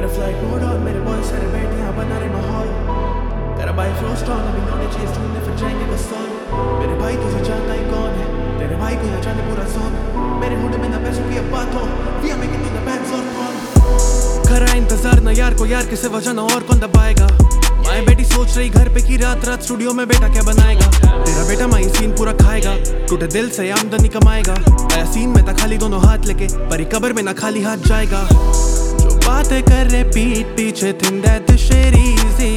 मेरा flight mode on, मेरे boy सारे बैठे यहाँ बना रहे माहौल। तेरा भाई फ्लो स्ट्रॉन्ग, अभी लौंडे चेस ढूंढने फिर जाएंगे कसौल। मेरे भाई तुझे जानता ही कौन है, तेरे भाई को यहाँ जाने पूरा जोन। मेरे हुड में ना पैसों की अब बात हो, we are making to the bands on call। खरा इंतजार ना यार को यार के सिवा जाना और कौन दबाएगा। माए बेटी सोच रही घर पे की रात रात स्टूडियो में बेटा क्या बनाएगा। तेरा बेटा माई सीन पूरा खाएगा, टूटे दिल से आमदनी कमाएगा। आया सीन में था खाली दोनों हाथ लेके, परी कब्र में ना खाली हाथ जाएगा। जो बातें कर रहे पीठ पीछे think that this shit easy।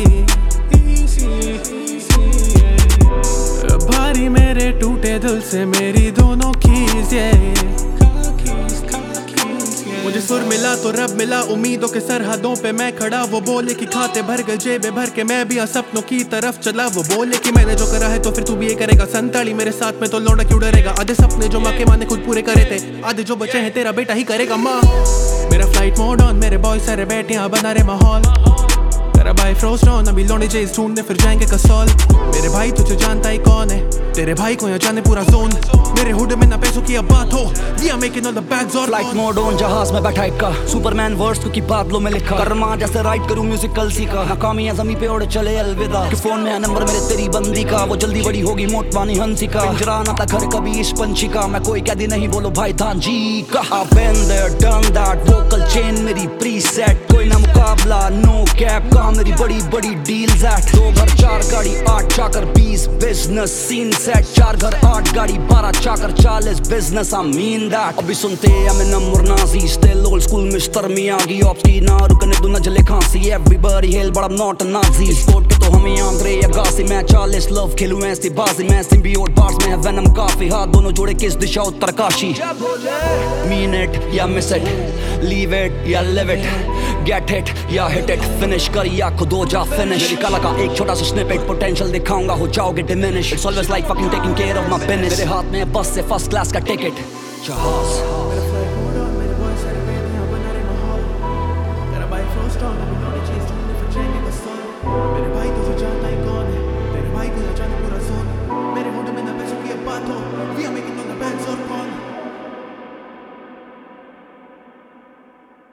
भारी मेरे टूटे दिल से मेरी दोनों कीज मुझे सुर मिला तो रब मिला, उम्मीदों के सरहदों पे मैं खड़ा। वो बोले कि खाते भर गए जेबे भर के, मैं भी सपनों की तरफ चला। वो बोले कि मैंने जो करा है तो फिर तू भी ये करेगा। संताली मेरे साथ में तो लौंडा क्यों डरेगा। आधे सपने जो माँ के माँ ने खुद पूरे करे थे, आधे जो बचे हैं तेरा बेटा ही करेगा माँ। मेरा फ्लाइट मोड ऑन, मेरे बॉय सारे बैठे यहाँ बना रहे माहौल। तेरा भाई फ्रोस्ट ऑन, अभी लौंडे चेस ढूंढने फिर जाएंगे कसौल। मेरे भाई तुझे जानता ही कौन है, तेरे भाई को यहाँ जाने पूरा जोन। मेरे हुड में ना पैसों की अब बात हो, we are making all the bags on। Flight mode on, जहाज में बैठा का सुपरमैन वर्ड्स की बादलों में लिखा। कर्मा जैसे राइट करूं म्यूजिक कल सीखा। नाकामी है ज़मीं पे उड़ चले अलविदा, कि फोन में है नंबर मेरे तेरी बंदी का। वो जल्दी बड़ी होगी मोटवानी हंसी का, पिंजरा ना था घर कभी इस पंछी का। मैं कोई कैदी नहीं बोलो भाई था जी का। I've been there done that, vocal chain मेरी प्रीसेट। कोई ना मुकाबला नो कैप का, मेरी बड़ी बड़ी डील्स एट। 2 घर 4 गाड़ी 8 चाकर 20 बिजनेस सीन सेट। 4 घर 8 गाड़ी 12 चाकर 40 बिजनेस आई मीन दैट। अभी सुनते Eminem और Naezy, still old school mister Miyagi. ऑप्स की ना रुकने दूं न जले खांसी, everybody hail but I am not a Nazi. Sport के तो हमें आंद्रे अगासी, मैं 40 लव खेलूं ऐसी बाजी। मैं सिम्बियोट बार्स में है वेनम काफी, हाथ दोनों जोड़े किस दिशा उत्तरकाशी। मीन इट या मिस इट, लीव इट या लिव इट, गेट हिट या हिट इट, फिनिश कर या खुद हो जा फिनिश। मेरी कला का एक छोटा सा स्निपेट, पोटेंशियल दिखाऊंगा हो जाओगे diminish. It's always like fucking taking care of my business. मेरे हाथ में बस से फर्स्ट क्लास का टिकट। जहाज